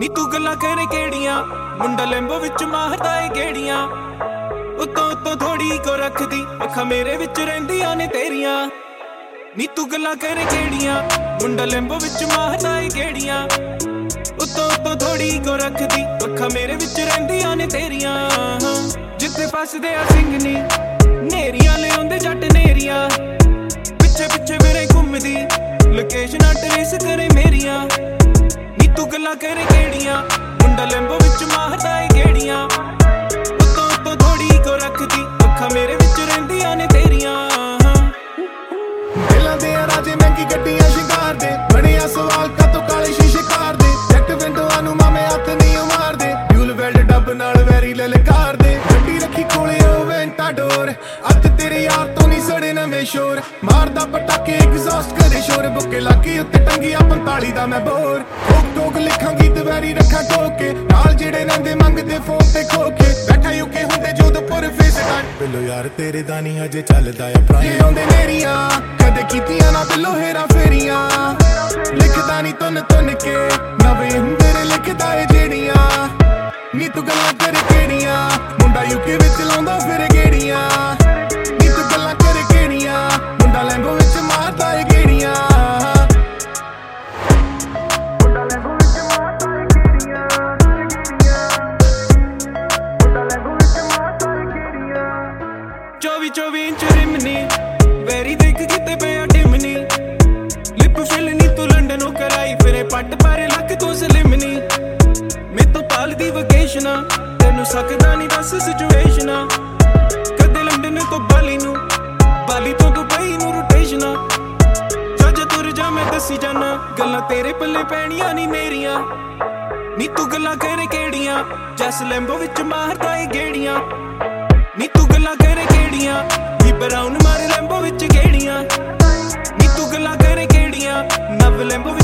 ਨੀ ਤੂੰ ਗੱਲਾਂ ਕਰੇ ਕਿਹੜੀਆਂ ਮੁੰਡਾ ਲੈਂਬੋ ਵਿੱਚ ਮਾਰਦਾ ਏ ਗੇੜੀਆਂ ਉਤੋਂ ਉਤੋਂ ਥੋੜੀ ਕੋ ਰੱਖਦੀ ਅੱਖਾਂ ਮੇਰੇ ਵਿੱਚ ਰਹਿੰਦੀਆਂ ਨੇ ਤੇਰੀਆਂ ਨੀ ਤੂੰ ਗੱਲਾਂ ਕਰੇ ਕਿਹੜੀਆਂ ਮੁੰਡਾ ਲੈਂਬੋ ਵਿੱਚ ਮਾਰਦਾ ਏ ਗੇੜੀਆਂ ਉਤੋਂ ਉਤੋਂ ਥੋੜੀ ਕੋ ਰੱਖਦੀ ਅੱਖਾਂ ਮੇਰੇ ਵਿੱਚ ਰਹਿੰਦੀਆਂ ਨੇ ਤੇਰੀਆਂ ਜਿੱਥੇ ਫਸਦੇ ਆ ਸਿੰਘ ਨੀ ਨੇਰੀਆਂ ਲਿਆਉਂਦੇ ਜੱਟ ਨੇਰੀਆਂ ਪਿੱਛੇ ਪਿੱਛੇ ਮੇਰੇ ਘੁੰਮਦੀ ਲੋਕੇਸ਼ਨਾਂ ਟਰੇਸ ਕਰੇ ਮੇਰੀਆਂ ਨੀ ਤੂੰ ਗੱਲਾਂ ਕਰੇ ਕਿਹੜੀਆਂ ਮੁੰਡਾ ਲੈਂਬੋ ਵਿੱਚ ਮਾਰਦਾ ਏ ਗੇੜੀਆਂ ਉਤੋਂ ਉਤੋਂ ਥੋੜੀ ਕੋ ਰੱਖਦੀ ਅੱਖਾਂ ਮੇਰੇ ਵਿੱਚ ਰਹਿੰਦੀਆਂ ਨੇ ਤੇਰੀਆਂ ਦਿਲਾਂ ਦੇ ਰਾਜੇ ਮਹਿੰਗੀ ਗੱਡੀਆਂ ਸ਼ਿੰਗਾਰ ਦੇ ਬਣਿਆ ਸਵਾਲ ਕਾਤੋਂ ਕਾਲੇ ਸ਼ੀਸ਼ੇ ਕਾਰ ਦੇ ਜੱਟ ਵਿੰਡੋਆਂ ਨੂੰ ਮਾਮੇ ਹੱਥ ਨਹੀਂ ਮਾਰਦੇ ਫਿਊਲ ਵੈਲਡ ਡੱਬ ਨਾਲ ਵੈਰੀ ਲਲਕਾਰ ਦੇ ਗੱਡੀ ਰੱਖੀ ਕੋਲੇ ਉਹ ਵੈਂਟਾਡੋਰ ਅੱਜ ਤੇਰੇ ਯਾਰ ਤੋਂ ਨਹੀਂ ਸੜੇ ਨਵੇਂ ਸ਼ੋਰ ਮਾਰਦਾ ਪਟਾਕੇ ਐਗਜ਼ੌਸਟ ਕਰੇ ਸ਼ੋਰ ਬੁੱਕੇ ਲਾਕੀ ਉੱਤੇ ਟੰਗੀਆਂ 45 ਦਾ ਮੈਂ ਬੋਰ ਠੋਕ ਠੋਕ ਲਿਖਾਂ ਗੀਤ ਵੈਰੀ ਰੱਖਾਂ ਠੋਕੇ ਨਾਲ ਜਿਹੜੇ ਰਹਿੰਦੇ ਮੰਗਦੇ ਫੋਨ ਤੇ ਖੋਕੇ ਬੈਠਾ ਯੂਕੇ ਹੁੰਦੇ ਜੋਧਪੁਰ ਫੇਸ ਟਾਈਮ ਬਿੱਲੋ ਯਾਰ ਤੇਰੇ ਦਾ ਨਹੀਂ ਹਜੇ ਚੱਲਦਾ ਆ ਪੁਰਾਣੇ ਆਉਂਦੇ ਨੇਰੀਆਂ ਕਦੇ ਕੀਤੀਆਂ ਨਾ ਬਿੱਲੋ ਹੇਰਾ ਫੇਰੀਆਂ ਲਿਖਦਾ ਨਹੀਂ ਤੁੰਨ ਤੁੰਨ ਕੇ ਨਵੇਂ ਹੁੰਦੇ ਨੇ ਲਿਖਦਾ ਏ ਜਿਹੜੀਆਂ ਨੀ ਤੂੰ ਗੱਲਾਂ ਕਰ ਕਿਹੜੀਆਂ ਮੁੰਡਾ ਯੂਕੇ ਵਿੱਚ ਲਾਉਂਦਾ ਫਿਰ ਗੇੜੀਆਂ ਨੀ ਤੂੰ ਗੱਲਾਂ ਕਰ ਕਿਹੜੀਆਂ ਮੁੰਡਾ ਲੈਂਬੋ ਵਿੱਚ ਮਾਰਦਾ ਏ ਗੇੜੀਆਂ ਮੁੰਡਾ ਲੈਂਬੋ ਵਿੱਚ ਮਾਰਦਾ ਏ ਗੇੜੀਆਂ ਮੁੰਡਾ ਲੈਂਬੋ ਵਿੱਚ ਮਾਰਦਾ ਏ ਗੇੜੀਆਂ 24 ਇੰਚ ਰਿਮਨੀ ਵੈਰੀ ਦੇਖ ਕਿਤੇ ਪਿਆ ਡਿਮਨੀ ਲਿਪ ਫਿਲ ਨੀ ਤੂੰ ਲੰਡਨੋਂ ਕਰਾਈ ਫਿਰੇ ਪੱਟ ਪਾਰੇ ਲੱਕ ਤੋਂ ਸਲਿਮਨੀ ਮੈਂ ਤੋਂ ਪਾਲਦੀ ਵਕੇਸ਼ਨਾਂ ਤੈਨੂੰ ਸਕਦਾ ਨਹੀਂ ਦੱਸ ਸਿਚੁਏਸ਼ਨਾਂ ਕਦੇ ਲੰਡਨ ਤੋਂ ਬਾਲੀ ਨੂੰ ਬਾਲੀ ਤੋਂ ਦੁਬਈ ਨੂੰ ਰੋਟੇਸ਼ਨਾਂ ਜੱਜ ਤੁਰ ਜਾ ਮੈਂ ਦੱਸੀ ਜਾਨਾ ਗੱਲਾਂ ਤੇਰੇ ਪੱਲੇ ਪੈਣੀਆਂ ਨਹੀਂ ਮੇਰੀਆਂ ਨੀ ਤੂੰ ਗੱਲਾਂ ਕਰੇ ਕਿਹੜੀਆਂ ਜੈਸ ਲੈਂਬੋ ਵਿੱਚ ਮਾਰਦਾ ਏ ਗੇੜੀਆਂ ਨੀ ਤੂੰ ਗੱਲਾਂ ਕਰੇ ਕਿਹੜੀਆਂ ਵੀ ਬਰਾਊਨ ਮਾਰੇ ਲੈਂਬੋ ਵਿੱਚ ਗੇੜੀਆਂ ਨੀ ਤੂੰ ਗੱਲਾਂ ਕਰੇ ਕਿਹੜੀਆਂ ਨਵ ਲੈਂਬੋ